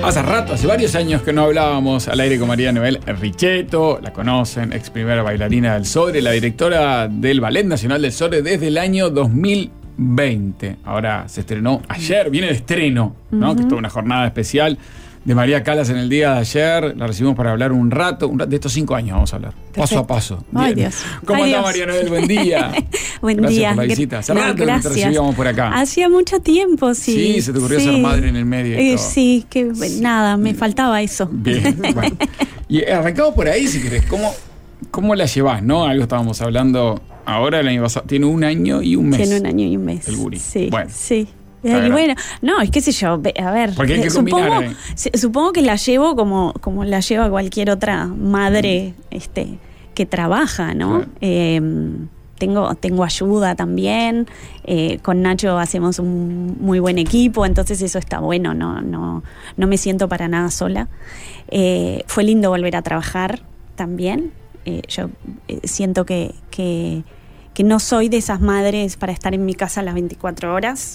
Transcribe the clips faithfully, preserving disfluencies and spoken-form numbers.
Hace rato, hace varios años que no hablábamos al aire con María Noel Richetto, la conocen, ex primera bailarina del Sodre, la directora del Ballet Nacional del Sodre desde el año dos mil veinte. Ahora se estrenó ayer, viene de estreno, ¿no? Uh-huh. Que es toda una jornada especial de María Calas en el día de ayer. La recibimos para hablar un rato, un rato de estos cinco años vamos a hablar. Perfecto. Paso a paso. Ay, Dios. ¿Cómo Ay, anda Dios. María Noel? Buen día. Buen gracias día. por la visita. Hace No, rato que te recibíamos por acá. Hacía mucho tiempo, sí. Sí, se te ocurrió sí. ser madre en el medio. Y eh, todo. Sí, que nada, me faltaba eso. Bien, bueno. Y arrancamos por ahí, si querés. ¿Cómo, cómo la llevás, no? Algo estábamos hablando ahora, el año pasado. Tiene un año y un mes. Tiene un año y un mes. El guri. Sí, bueno. sí. Y bueno, no, es que sé yo, a ver, porque hay que supongo, combinar, eh. supongo que la llevo como, como la lleva cualquier otra madre mm. este, que trabaja, ¿no? Claro. Eh, tengo, tengo ayuda también, eh, con Nacho hacemos un muy buen equipo, entonces eso está bueno, no, no, no me siento para nada sola. Eh, fue lindo volver a trabajar también, eh, yo eh, siento que, que, que no soy de esas madres para estar en mi casa las veinticuatro horas.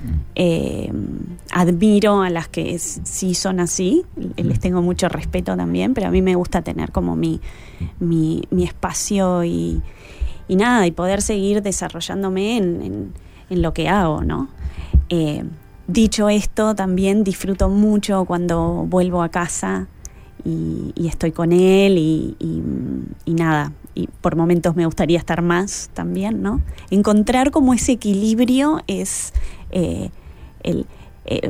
Eh, admiro a las que es, sí son así, les tengo mucho respeto también, pero a mí me gusta tener como mi, mi, mi espacio y, y nada, y poder seguir desarrollándome en, en, en lo que hago, ¿no? Eh, dicho esto, también disfruto mucho cuando vuelvo a casa y, y estoy con él y, y, y nada, y por momentos me gustaría estar más también, ¿no? Encontrar como ese equilibrio es eh, el, eh,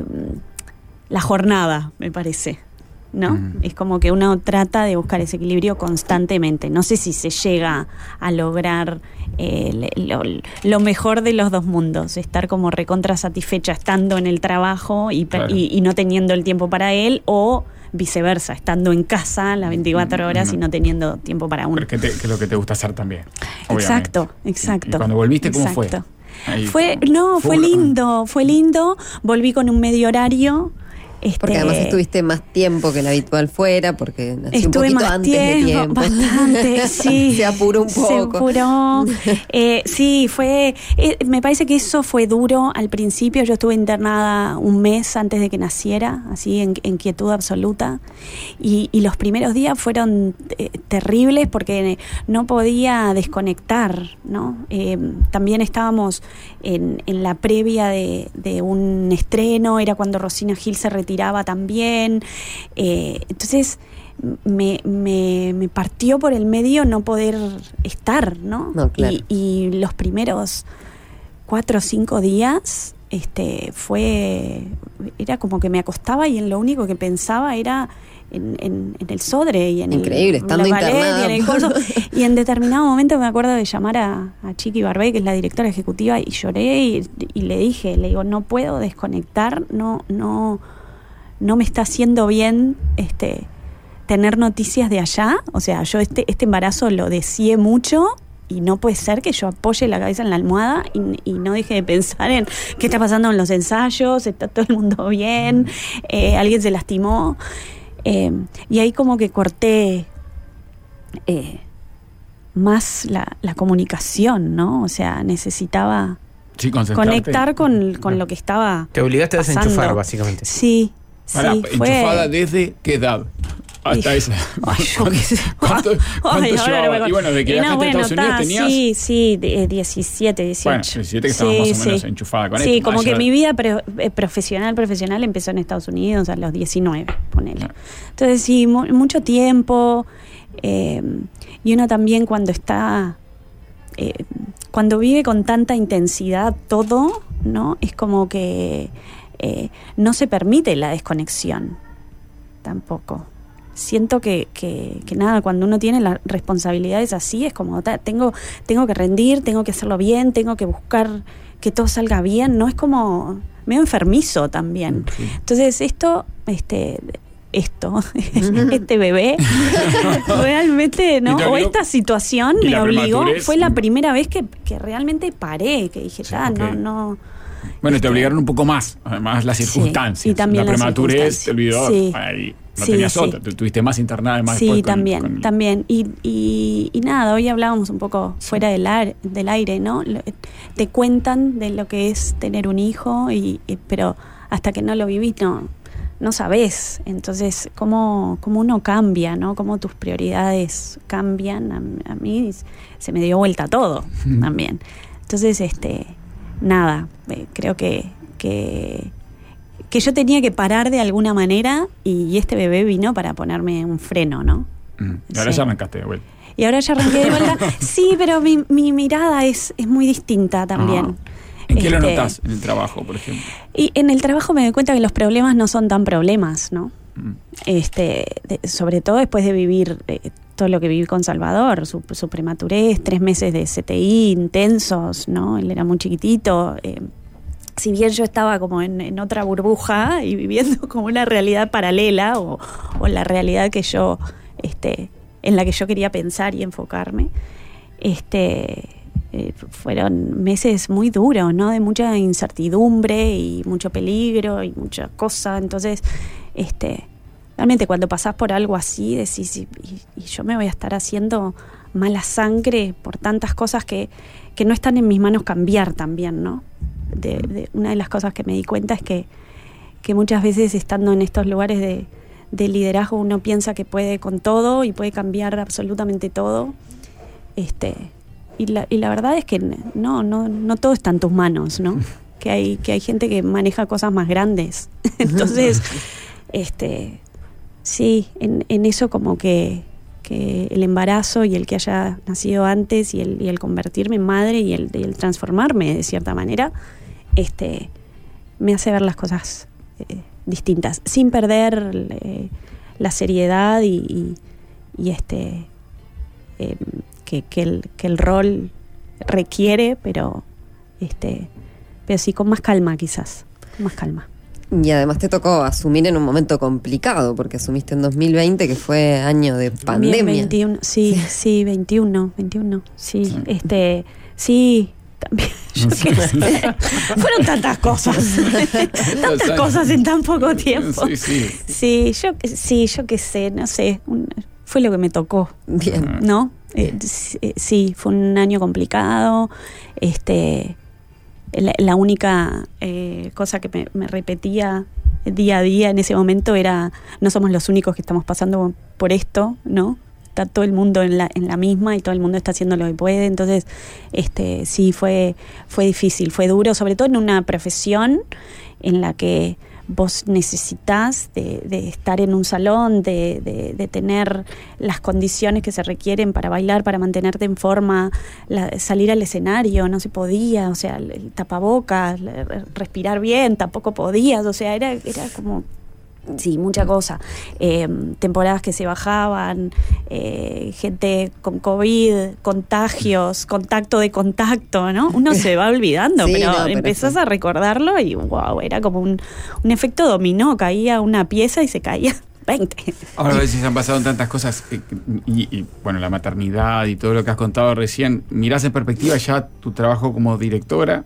la jornada, me parece, ¿no? Mm. Es como que uno trata de buscar ese equilibrio constantemente. No sé si se llega a lograr eh, lo, lo mejor de los dos mundos, estar como recontra satisfecha estando en el trabajo y, claro. y, y no teniendo el tiempo para él, o viceversa, estando en casa las veinticuatro horas no. y no teniendo tiempo para uno. Pero que, te, que es lo que te gusta hacer también. Exacto, obviamente. exacto. Y, y cuando volviste, ¿cómo exacto. fue? Ahí, fue no, fue, fue lindo, fue lindo. Volví con un medio horario. Este, porque además estuviste más tiempo que el habitual fuera, porque nací estuve un poquito más antes tiempo, de tiempo. Bastante, sí. Se apuró un poco. Se apuró. eh, sí, fue. Eh, me parece que eso fue duro al principio. Yo estuve internada un mes antes de que naciera, así en, en quietud absoluta. Y, y los primeros días fueron eh, terribles porque no podía desconectar, ¿no? Eh, también estábamos en, en la previa de, de un estreno, era cuando Rosina Gil se retiraba también, eh, entonces me, me, me partió por el medio no poder estar, ¿no? No, claro. y, y los primeros cuatro o cinco días este, fue, era como que me acostaba y en lo único que pensaba era en, en, en el Sodre y en Increíble, el, estando el ballet internada. y en el curso. Y en determinado momento me acuerdo de llamar a, a Chiqui Barbé, que es la directora ejecutiva, y lloré y, y le dije, le digo, no puedo desconectar, no, no, no me está haciendo bien este, tener noticias de allá. O sea, yo este, este embarazo lo deseé mucho y no puede ser que yo apoye la cabeza en la almohada y, y no deje de pensar en qué está pasando en los ensayos, está todo el mundo bien, eh, alguien se lastimó. Eh, y ahí como que corté eh, más la, la comunicación, ¿no? O sea, necesitaba sí, conectar con, con lo que estaba Te obligaste a pasando. desenchufar, básicamente. Sí, Pará, sí. ¿enchufada Fue... desde qué edad? Hasta esa. Ay, yo qué sé. ¿Cuánto, cuánto Ay, llevaba? no y bueno, de que viajaste no, bueno, a Estados Unidos ta, tenías... Sí, sí, de, diecisiete, dieciocho. Bueno, diecisiete que estabas sí, más o menos sí. enchufada con sí, esto. Sí, como Allá... que mi vida pre- profesional, profesional empezó en Estados Unidos a los diecinueve, ponele. No. Entonces sí, mu- mucho tiempo. Eh, y uno también cuando está... Eh, cuando vive con tanta intensidad todo, ¿no? Es como que eh, no se permite la desconexión tampoco. Siento que, que, que nada, cuando uno tiene las responsabilidades así, es como, ta, tengo, tengo que rendir, tengo que hacerlo bien, tengo que buscar que todo salga bien, ¿no? Es como medio enfermizo también. Sí. Entonces esto, este... esto, este bebé realmente, ¿no? O esta situación me obligó, fue la primera vez que, que realmente paré, que dije, ya, sí, okay. no, no. Bueno, este, te obligaron un poco más, además las circunstancias. Sí, y también la las prematurez te olvidó, sí. ahí no sí, tenías sí. otra, te tuviste más internada, más sí, después con, también, con... también. Y, y, y nada, hoy hablábamos un poco sí. fuera del, ar, del aire, ¿no? Te cuentan de lo que es tener un hijo, y, y pero hasta que no lo vivís, no. no sabés. Entonces, cómo, cómo uno cambia, ¿no? Cómo tus prioridades cambian. A, a mí se me dio vuelta todo también. Entonces, este, nada, eh, creo que, que, que yo tenía que parar de alguna manera y este bebé vino para ponerme un freno, ¿no? Mm. Y ahora Sí. ya arrancaste de vuelta. Y ahora ya arranqué de vuelta. Sí, pero mi, mi mirada es, es muy distinta también. Ah. ¿En qué Este, lo notás en el trabajo, por ejemplo? Y en el trabajo me doy cuenta que los problemas no son tan problemas, ¿no? Mm. Este, de- sobre todo después de vivir eh, todo lo que viví con Salvador, su, su prematurez, tres meses de C T I intensos, ¿no? Él era muy chiquitito. Eh, si bien yo estaba como en, en otra burbuja y viviendo como una realidad paralela o, o la realidad que yo, este, en la que yo quería pensar y enfocarme, este... Eh, fueron meses muy duros, ¿no? De mucha incertidumbre y mucho peligro y mucha cosa. Entonces, este, realmente cuando pasás por algo así, decís, y, y, y yo me voy a estar haciendo mala sangre por tantas cosas que, que no están en mis manos cambiar también, ¿no? De, de, una de las cosas que me di cuenta es que, que muchas veces estando en estos lugares de, de liderazgo uno piensa que puede con todo y puede cambiar absolutamente todo. Este... Y la, y la verdad es que no, no, no todo está en tus manos, ¿no? Que hay, que hay gente que maneja cosas más grandes. Entonces, este, sí, en, en eso como que, que el embarazo y el que haya nacido antes y el, y el convertirme en madre y el, y el transformarme de cierta manera, este, me hace ver las cosas eh, distintas, sin perder eh, la seriedad y, y, y este... Eh, Que, que, el, que el rol requiere, pero este, pero sí con más calma quizás, con más calma. Y además te tocó asumir en un momento complicado, porque asumiste en dos mil veinte, que fue año de pandemia. veintiuno, sí, sí, sí, veintiuno, veintiuno, sí, sí. este, sí, también, yo qué sé, fueron tantas cosas, tantas cosas en tan poco tiempo. Sí, sí. Sí, yo, sí, yo qué sé, no sé, un, fue lo que me tocó. Bien. ¿No? Eh, sí, fue un año complicado. Este, la, la única eh, cosa que me, me repetía día a día en ese momento era: no somos los únicos que estamos pasando por esto, ¿no? Está todo el mundo en la, en la misma y todo el mundo está haciendo lo que puede. Entonces, este, sí, fue, fue difícil, fue duro, sobre todo en una profesión en la que vos necesitas de, de estar en un salón, de, de, de tener las condiciones que se requieren para bailar, para mantenerte en forma, la, salir al escenario, no se podía, o sea, el, el tapabocas, respirar bien, tampoco podías, o sea, era, era como... Sí, mucha cosa. Eh, temporadas que se bajaban, eh, gente con COVID, contagios, contacto de contacto, ¿no? Uno se va olvidando, sí, pero, no, pero empezás sí. a recordarlo y wow, era como un, un efecto dominó, caía una pieza y se caía veinte. Ahora a veces han pasado tantas cosas eh, y, y bueno, la maternidad y todo lo que has contado recién, mirás en perspectiva ya tu trabajo como directora,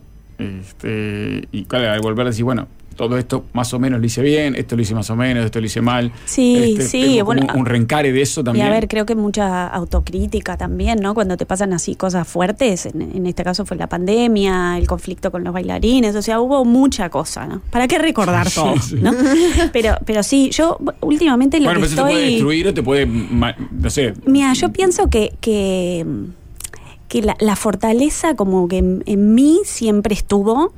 este, y claro, al volver a decir, bueno, todo esto más o menos lo hice bien, esto lo hice más o menos, esto lo hice mal. Sí, este, sí, tengo bueno, un, un reencare de eso también. Y a ver, creo que mucha autocrítica también, ¿no? Cuando te pasan así cosas fuertes, en, en este caso fue la pandemia, el conflicto con los bailarines, o sea, hubo mucha cosa, ¿no? ¿Para qué recordar Sí, todo, sí. ¿no? Pero, pero sí, yo últimamente lo bueno, que pero eso estoy... te puede destruir o te puede, no sé... Mira, yo pienso que, que, que la, la fortaleza como que en, en mí siempre estuvo...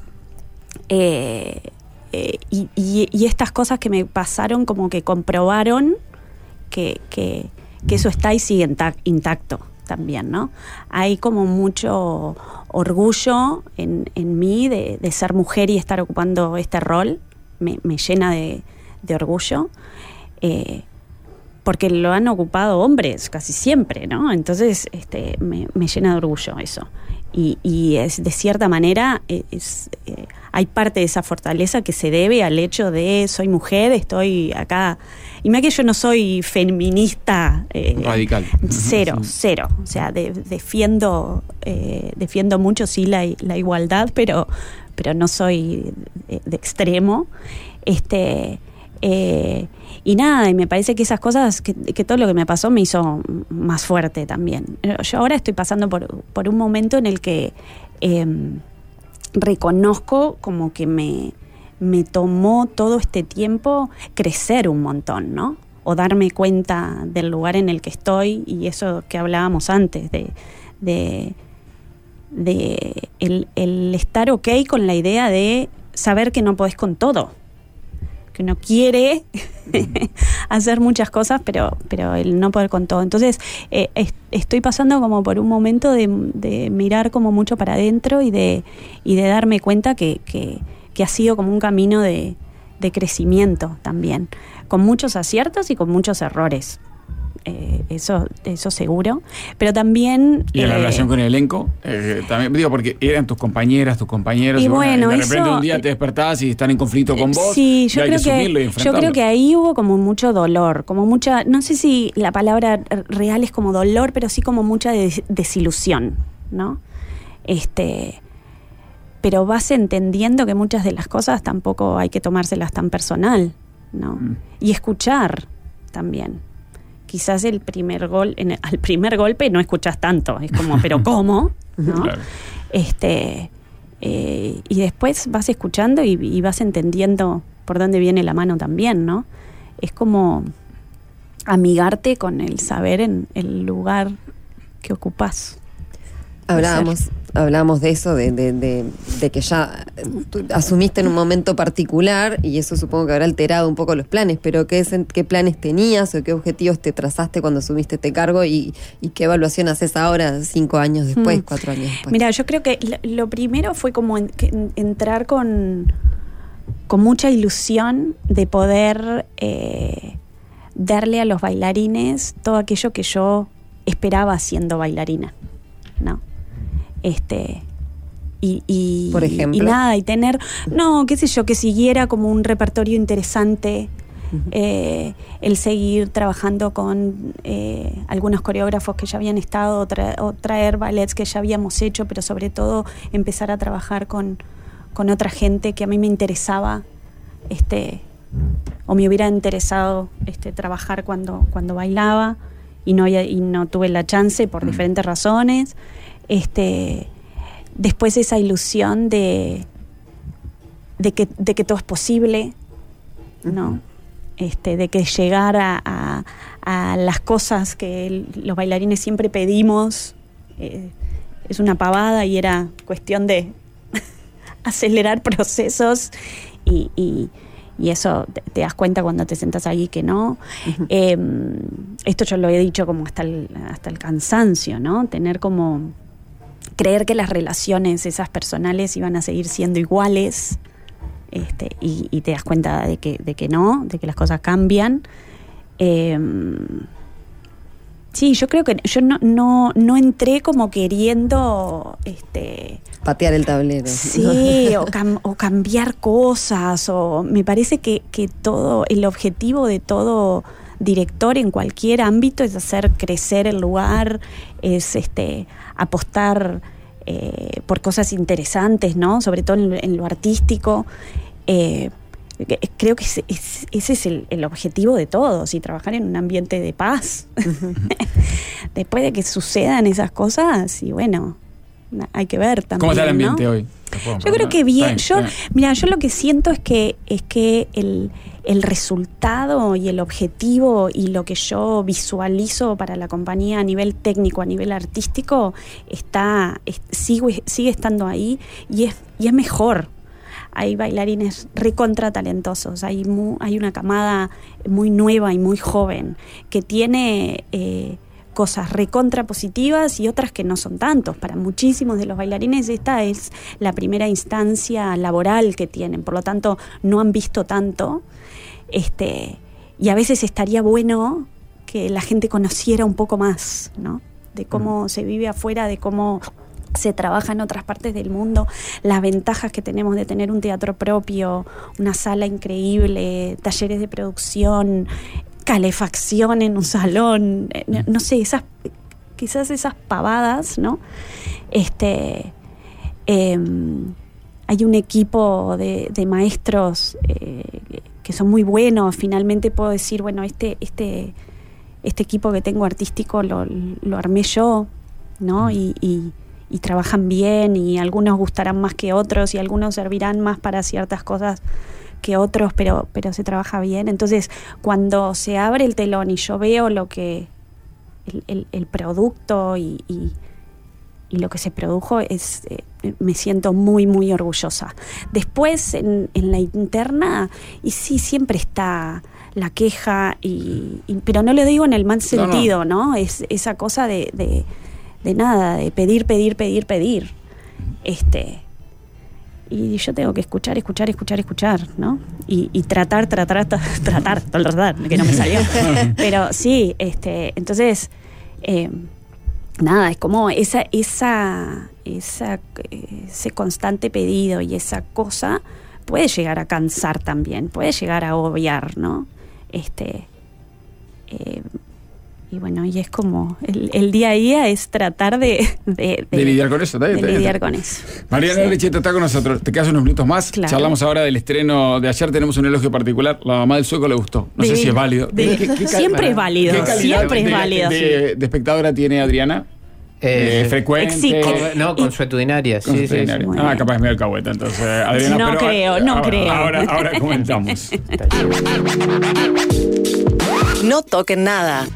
Eh, Eh, y, y, y estas cosas que me pasaron como que comprobaron que, que, que eso está y sigue intac- intacto también, ¿no? Hay como mucho orgullo en, en mí de, de ser mujer y estar ocupando este rol, me, me llena de, de orgullo, eh, porque lo han ocupado hombres casi siempre, ¿no? Entonces este, me, me llena de orgullo eso. Y, y es, de cierta manera es, eh, hay parte de esa fortaleza que se debe al hecho de soy mujer, estoy acá. Y mira que yo no soy feminista eh, radical. Cero, Sí. cero. O sea, de, defiendo eh, defiendo mucho sí la, la igualdad, pero, pero no soy de, de extremo. Este... Eh, y nada, y me parece que esas cosas, que, que todo lo que me pasó me hizo más fuerte también. Yo ahora estoy pasando por, por un momento en el que eh, reconozco como que me, me tomó todo este tiempo crecer un montón, ¿no? O darme cuenta del lugar en el que estoy, y eso que hablábamos antes, de, de, de el, el estar ok con la idea de saber que no podés con todo, que uno quiere hacer muchas cosas, pero, pero el no poder con todo. Entonces, eh, est- estoy pasando como por un momento de, de mirar como mucho para adentro y de, y de darme cuenta que, que, que ha sido como un camino de, de crecimiento también, con muchos aciertos y con muchos errores. Eh, eso eso seguro, pero también y en la eh, relación con el elenco eh, también digo, porque eran tus compañeras, tus compañeros, y y bueno, de repente eso, un día te despertás y están en conflicto con vos, sí, yo y hay creo que que, asumirlo y yo enfrentarlo. creo que ahí hubo como mucho dolor, como mucha, no sé si la palabra real es como dolor, pero sí como mucha des- desilusión, ¿no? Este, pero vas entendiendo que muchas de las cosas tampoco hay que tomárselas tan personal, ¿no? Mm. Y escuchar también. Quizás el primer gol, en el, al primer golpe no escuchas tanto, es como, pero ¿cómo? ¿No? Claro. Este, eh, y después vas escuchando y, y vas entendiendo por dónde viene la mano también, ¿no? Es como amigarte con el saber en el lugar que ocupás. Hablábamos, hablábamos de eso, de, de, de, de que ya tú asumiste en un momento particular, y eso supongo que habrá alterado un poco los planes, pero ¿qué, qué planes tenías o qué objetivos te trazaste cuando asumiste este cargo, y, y qué evaluación haces ahora, cinco años después, mm. cuatro años después? Mira, yo creo que lo, lo primero fue como en, que, entrar con, con mucha ilusión de poder eh, darle a los bailarines todo aquello que yo esperaba siendo bailarina, ¿no? Este y, y, por ejemplo, y nada, y tener, no, qué sé yo, que siguiera como un repertorio interesante, uh-huh. eh, el seguir trabajando con eh, algunos coreógrafos que ya habían estado, o, tra- o traer ballets que ya habíamos hecho, pero sobre todo empezar a trabajar con, con otra gente que a mí me interesaba, este, o me hubiera interesado este, trabajar cuando, cuando bailaba, y no había, y no tuve la chance por uh-huh. diferentes razones. Este, después esa ilusión de de que, de que todo es posible, ¿no? Uh-huh. Este, de que llegar a, a, a las cosas que el, los bailarines siempre pedimos eh, es una pavada, y era cuestión de acelerar procesos, y, y, y eso te, te das cuenta cuando te sentas ahí que no. Uh-huh. Eh, esto yo lo he dicho como hasta el, hasta el cansancio, ¿no? Tener como creer que las relaciones esas personales iban a seguir siendo iguales, este, y, y te das cuenta de que, de que no, de que las cosas cambian. Eh, sí, yo creo que yo no, no, no entré como queriendo este, patear el tablero. Sí, o, cam, o cambiar cosas, o me parece que, que todo, el objetivo de todo director en cualquier ámbito es hacer crecer el lugar, es este apostar eh, por cosas interesantes, ¿no? Sobre todo en, en lo artístico. Eh, creo que es, es, ese es el, el objetivo de todos, y trabajar en un ambiente de paz. Uh-huh. Después de que sucedan esas cosas, y bueno, hay que ver también. ¿Cómo está el ambiente, ¿no?, hoy? Yo creo que bien. Yo, mira, yo lo que siento es que es que el, el resultado y el objetivo y lo que yo visualizo para la compañía a nivel técnico, a nivel artístico, está es, sigue, sigue estando ahí, y es, y es mejor. Hay bailarines recontra talentosos, hay, muy, hay una camada muy nueva y muy joven que tiene eh, cosas recontra positivas y otras que no son tantos. Para muchísimos de los bailarines esta es la primera instancia laboral que tienen, por lo tanto no han visto tanto, este, y a veces estaría bueno que la gente conociera un poco más, ¿no?, de cómo mm. se vive afuera, de cómo se trabaja en otras partes del mundo, las ventajas que tenemos de tener un teatro propio, una sala increíble, talleres de producción, calefacción en un salón, no, no sé, esas, quizás esas pavadas, ¿no? Este, eh, hay un equipo de, de maestros eh, que son muy buenos. Finalmente puedo decir, bueno, este, este, este equipo que tengo artístico lo, lo armé yo, ¿no? Y, y y trabajan bien, y algunos gustarán más que otros, y algunos servirán más para ciertas cosas que otros, pero, pero se trabaja bien. Entonces, cuando se abre el telón y yo veo lo que el, el, el producto y, y, y lo que se produjo, es eh, me siento muy, muy orgullosa. Después, en, en la interna, y sí, siempre está la queja, y, y pero no lo digo en el mal sentido, ¿no? ¿no? Es esa cosa de, de, de nada, de pedir, pedir, pedir, pedir. Este... Y yo tengo que escuchar, escuchar, escuchar, escuchar, ¿no? Y, y tratar, tratar, tratar, tratar, tratar, que no me salió. Pero sí, este, entonces, eh, nada, es como esa, esa, esa, ese constante pedido y esa cosa puede llegar a cansar también, puede llegar a obviar, ¿no? Este, eh, y bueno, y es como el, el día a día es tratar de, de, de, de lidiar con eso, de está bien, lidiar está bien. con eso. Mariana sí. Richetto está con nosotros. Te quedas unos minutos más. Claro. Charlamos ahora del estreno de ayer. Tenemos un elogio particular. La mamá del sueco le gustó. No Divino. sé si es válido. ¿Qué, qué, qué siempre es válido. ¿Qué calidad siempre de, es válido. De, de, de espectadora tiene Adriana? Eh, eh, frecuente. Sí, no, consuetudinaria. Sí, sí, sí. Ah, capaz es medio alcahueta, entonces. Adriana, no pero creo, no ahora, creo. Ahora, ahora comentamos. No toquen nada.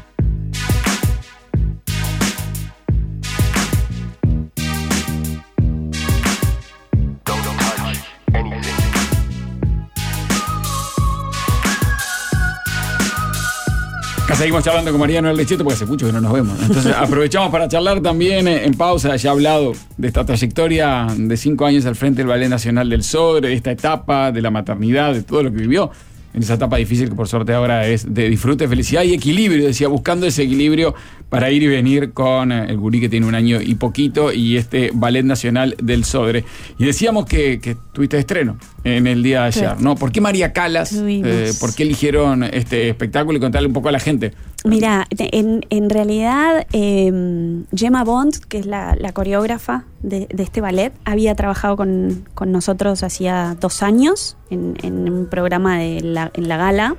Seguimos charlando con Mariano Richetto porque hace mucho que no nos vemos. Entonces aprovechamos para charlar también en pausa. Ya he hablado de esta trayectoria de cinco años al frente del Ballet Nacional del Sodre, de esta etapa de la maternidad, de todo lo que vivió en esa etapa difícil que por suerte ahora es de disfrute, felicidad y equilibrio. Decía, buscando ese equilibrio para ir y venir con el gurí que tiene un año y poquito y este Ballet Nacional del Sodre. Y decíamos que, que tuviste estreno en el día de ayer, sí. ¿no? ¿Por qué María Calas? Eh, ¿Por qué eligieron este espectáculo? Y contarle un poco a la gente. Mira, en, en realidad eh, Gemma Bond, que es la, la coreógrafa de, de este ballet, había trabajado con, con nosotros hacía dos años en, en un programa de la, en la gala,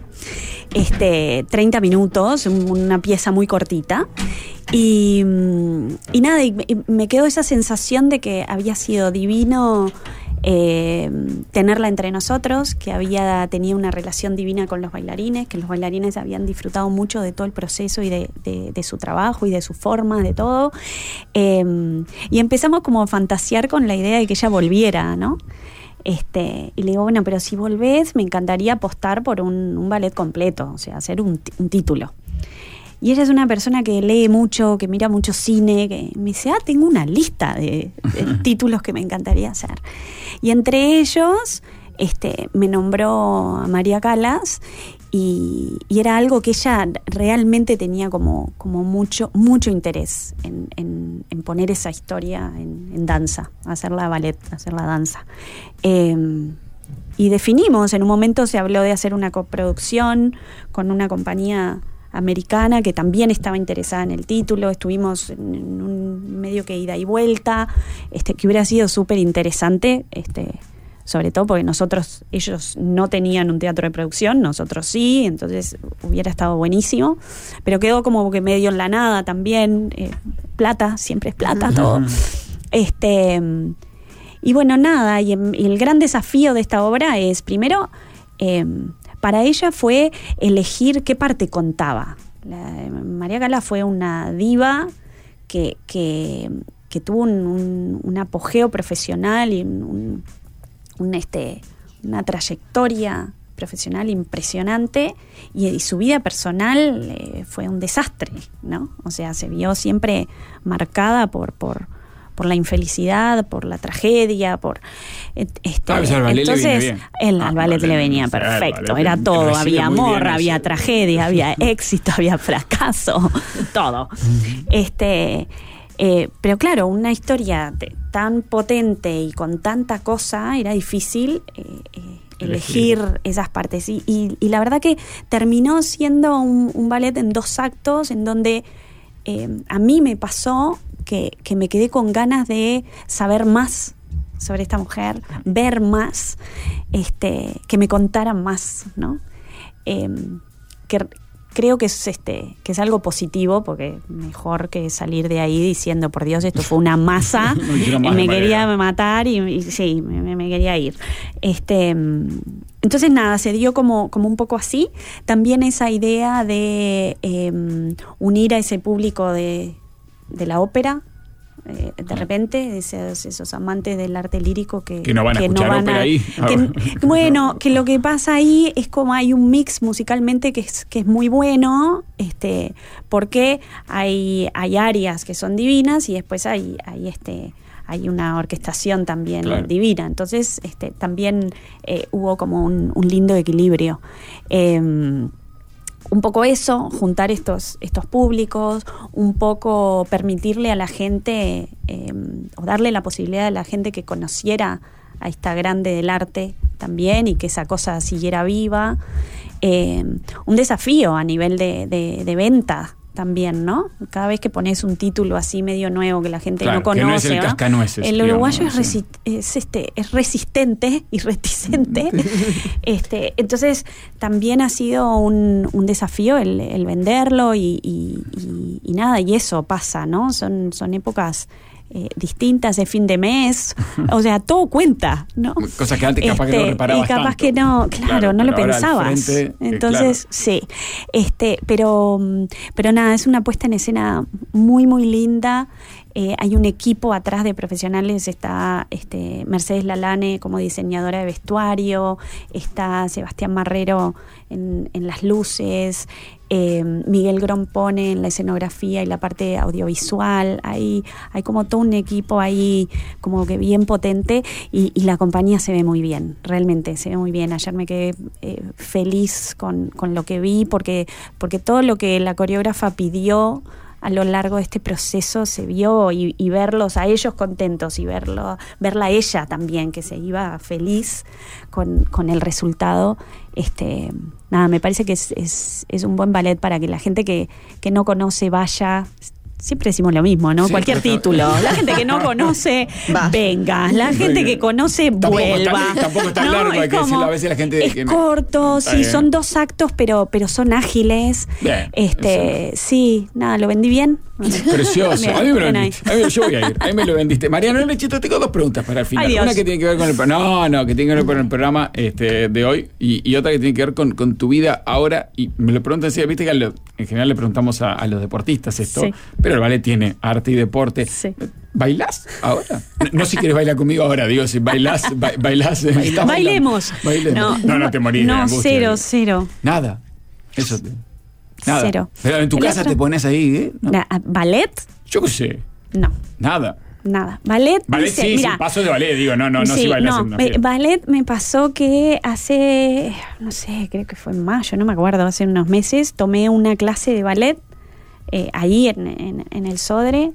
este, treinta minutos, una pieza muy cortita. Y, y nada, y me quedó esa sensación de que había sido divino Eh, tenerla entre nosotros, que había tenido una relación divina con los bailarines, que los bailarines habían disfrutado mucho de todo el proceso y de, de, de su trabajo y de su forma, de todo. Eh, y empezamos como a fantasear con la idea de que ella volviera, ¿no? Este, y le digo, bueno, pero si volvés, me encantaría apostar por un, un ballet completo, o sea, hacer un, un título. Y ella es una persona que lee mucho, que mira mucho cine, que me dice, ah, tengo una lista de, de títulos que me encantaría hacer. Y entre ellos, este, me nombró a María Calas, y, y era algo que ella realmente tenía como, como mucho, mucho interés en, en, en poner esa historia en, en danza, hacerla ballet, hacerla danza. Eh, y definimos, en un momento se habló de hacer una coproducción con una compañía americana que también estaba interesada en el título. Estuvimos en un medio que ida y vuelta, este, que hubiera sido súper interesante, este, sobre todo porque nosotros, ellos no tenían un teatro de producción, nosotros sí, entonces hubiera estado buenísimo, pero quedó como que medio en la nada también. eh, plata, siempre es plata todo. Este, y bueno, nada, y, y el gran desafío de esta obra es, primero, eh, para ella fue elegir qué parte contaba. La, María Calas fue una diva que, que, que tuvo un, un, un apogeo profesional y un, un, este, una trayectoria profesional impresionante, y, y su vida personal eh, fue un desastre, ¿no? O sea, se vio siempre marcada por... por por la infelicidad, por la tragedia, por este, ah, o sea, al ballet entonces le venía bien. el, Ah, al ballet vale, le venía o sea, perfecto, ballet era todo, recibe había muy amor, bien había eso. tragedia, había éxito, había fracaso, todo. Este, eh, pero claro, una historia de, tan potente y con tanta cosa, era difícil eh, eh, elegir esas partes. Y, y, y la verdad que terminó siendo un, un ballet en dos actos, en donde eh, a mí me pasó que, que me quedé con ganas de saber más sobre esta mujer, ver más, este, que me contaran más, ¿no? Eh, que, creo que es este que es algo positivo, porque mejor que salir de ahí diciendo, por Dios, esto fue una masa, no me quería manera. matar y, y sí, me, me quería ir. Este, entonces nada, se dio como, como un poco así. También esa idea de eh, unir a ese público de, de la ópera. Eh, de repente esos, esos amantes del arte lírico que, que no van a que escuchar no van ópera a, ahí que, bueno, que lo que pasa ahí es como hay un mix musicalmente que es, que es muy bueno, este, porque hay, hay áreas que son divinas y después hay, hay este hay una orquestación también claro. divina, entonces este, también eh, hubo como un, un lindo equilibrio. eh, Un poco eso, juntar estos, estos públicos, un poco permitirle a la gente, eh, o darle la posibilidad a la gente que conociera a esta grande del arte también y que esa cosa siguiera viva. Eh, un desafío a nivel de, de, de venta también, ¿no? Cada vez que pones un título así medio nuevo que la gente claro, no conoce, que no es el cascanueces, el uruguayo digamos, es, resi- es, este, es resistente y reticente. este, entonces también ha sido un, un desafío el, el venderlo y, y, y, y nada, y eso pasa, ¿no? Son, son épocas Eh, distintas de fin de mes, o sea, todo cuenta, ¿no? Cosas que antes capaz este, que no reparabas y capaz tanto. que no, claro, claro no lo pensabas. Frente, Entonces, eh, claro. sí, este, pero, pero nada, es una puesta en escena muy, muy linda. Eh, hay un equipo atrás de profesionales, está este, Mercedes Lalane como diseñadora de vestuario, está Sebastián Marrero en, en las luces, eh, Miguel Grompone en la escenografía y la parte audiovisual. Hay, hay como todo un equipo ahí como que bien potente y, y la compañía se ve muy bien, realmente se ve muy bien. Ayer me quedé eh, feliz con, con lo que vi porque, porque todo lo que la coreógrafa pidió a lo largo de este proceso se vio y, y verlos a ellos contentos y verlo, verla a ella también, que se iba feliz con, con el resultado. Este, nada, me parece que es, es, es un buen ballet para que la gente que, que no conoce vaya. Siempre decimos lo mismo, ¿no? Sí, cualquier título. La gente que no conoce, Va. venga. La gente venga. que conoce, tampoco vuelva. Está, tampoco está ¿no? largo, hay que decirlo a veces a la gente. Es que corto, sí, bien. Son dos actos, pero, pero son ágiles. Bien, este, sí, nada, lo vendí bien. Precioso. Bien, a mí me lo vendiste. A mí, yo voy a ir. A mí me lo vendiste. Mariano Lechito, tengo dos preguntas para el final. Ay, una que tiene que ver con el No, no, que tiene que ver con el programa este, de hoy y, y otra que tiene que ver con, con tu vida ahora. Y me lo preguntan así, viste que lo, en general le preguntamos a, a los deportistas esto, sí. pero el ballet tiene arte y deporte. Sí. ¿Bailás ahora? No, no si quieres bailar conmigo ahora, digo, si bailás, ba, bailás. Bailemos. Bailemos. No, no, no te morís. No, de angustia, cero, digo. cero. Nada. Eso te. Nada. Cero. Pero en tu el casa otro... te pones ahí, ¿eh? ¿No? ¿Ballet? Yo qué sé. No. Nada. Nada. Ballet. Ballet dice, sí, mira, sí, paso de ballet, digo, no, no, no sí, si bailas no, en una me, ballet me pasó que hace, no sé, creo que fue en mayo, no me acuerdo, hace unos meses, tomé una clase de ballet eh, ahí en, en, en el Sodre,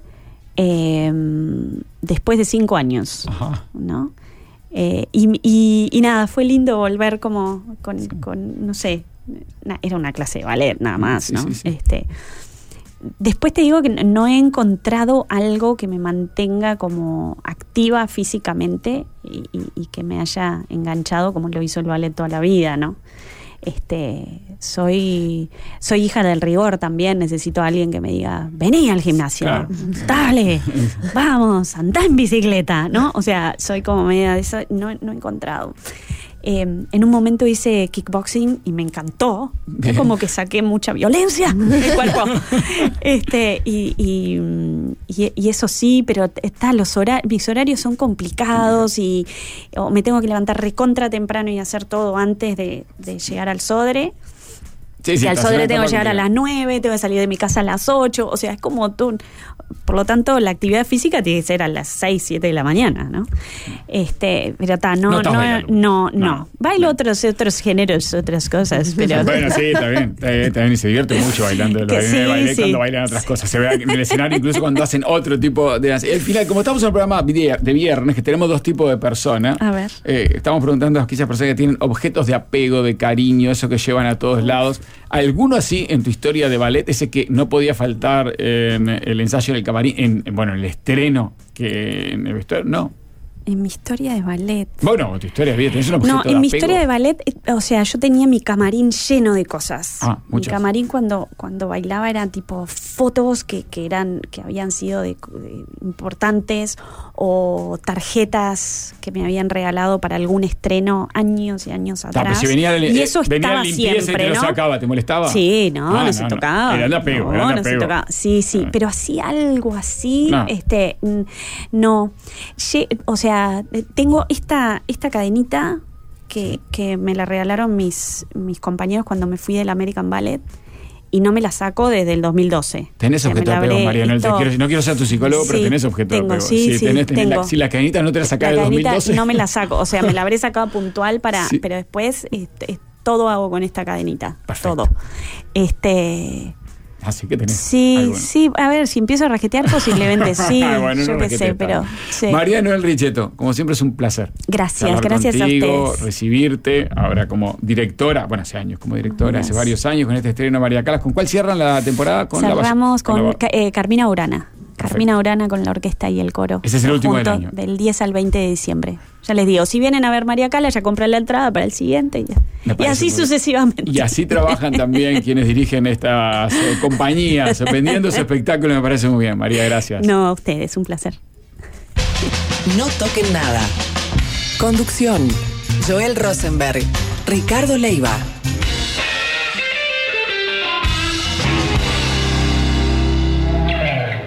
eh, después de cinco años, Ajá. ¿no? Eh, y, y, y nada, fue lindo volver como con, sí. con no sé, na, era una clase de ballet nada más, sí, ¿no? Sí, sí. Este, después te digo que no he encontrado algo que me mantenga como activa físicamente y, y, y que me haya enganchado como lo hizo el ballet toda la vida, ¿no? Este, soy soy hija del rigor también, necesito a alguien que me diga, vení al gimnasio, claro. dale, vamos, andá en bicicleta, ¿no? O sea, soy como media de eso, no, no he encontrado. Eh, en un momento hice kickboxing y me encantó. Bien. Como que saqué mucha violencia del cuerpo. este, y, y, y, y eso sí, pero está, los hora- mis horarios son complicados y o me tengo que levantar recontra temprano y hacer todo antes de, de llegar al Sodre. Sí, sí, y al Sodre tengo que llegar a las nueve, tengo que salir de mi casa a las ocho, o sea, es como tú. Por lo tanto, la actividad física tiene que ser a las seis, siete de la mañana, ¿no? Este, pero está, no, no, no, no, no. Bailo no. otros otros géneros, otras cosas, pero... Bueno, sí, está bien, está bien, está bien y se divierte mucho bailando. Lo sí, bailé sí. Cuando bailan otras cosas, se ve en el escenario incluso cuando hacen otro tipo de... Al final, como estamos en un programa de viernes, que tenemos dos tipos de personas, a ver. Eh, estamos preguntando a aquellas personas que tienen objetos de apego, de cariño, eso que llevan a todos lados. ¿Alguno así en tu historia de ballet, ese que no podía faltar en el ensayo del camarín, en, en bueno, el estreno, que en el vestuario? No. En mi historia de ballet. Bueno, tu historia es bien, tenés un objeto No, en de mi apego. historia de ballet, eh, o sea, yo tenía mi camarín lleno de cosas. Ah, mi muchas. camarín cuando, cuando bailaba eran tipo fotos que, que eran, que habían sido de, de importantes, o tarjetas que me habían regalado para algún estreno años y años Ah, pero atrás. si venía la, y eso venía la estaba limpieza siempre, y te ¿no? lo sacaba, ¿te molestaba? Sí, no, Ah, no, se no, no. tocaba. Era de apego, no, era de no se apego. tocaba. Sí, sí, Ah. pero así algo así, No. este, mm, no. Lle- O sea, eh, tengo esta, esta cadenita que, que me la regalaron mis, mis compañeros cuando me fui del American Ballet y no me la saco desde el dos mil doce. Tenés O sea, me objeto de la apego, habré Mariano. Te visto- quiero- no quiero ser tu psicólogo, pero Sí, tenés objeto tengo, de apego. sí, sí, tenés, tenés tengo. La, si la cadenita no te la sacás La del dos mil cadenita doce. no me la saco, o sea, me la habré sacado puntual para, Sí. pero después este, todo hago con esta cadenita, Perfecto. todo. Este, Así que tenés. sí, alguno. sí, a ver, si empiezo a raquetear posiblemente sí, Bueno, yo no qué sé, raquetees pero tanto. sí. Mariano El Richetto, como siempre es un placer. Gracias, charlar gracias contigo, a ustedes. recibirte, ahora como directora, bueno, hace años como directora, hace Gracias. varios años con este estreno María Calas. ¿Con cuál cierran la temporada? Con la Cerramos Valle- con, la- Ca- eh, Carmina Urana. Carmina Urana con la orquesta y el coro. Ese es el último del Junto, año. Del diez al veinte de diciembre. Ya les digo, si vienen a ver María Cala, ya compran la entrada para el siguiente. Y, ya. Me Y parece así muy bien. sucesivamente. Y así trabajan también quienes dirigen estas eh, compañías, vendiendo ese espectáculo. Me parece muy bien, María, gracias. No, a ustedes, un placer. No toquen nada. Conducción: Joel Rosenberg, Ricardo Leiva.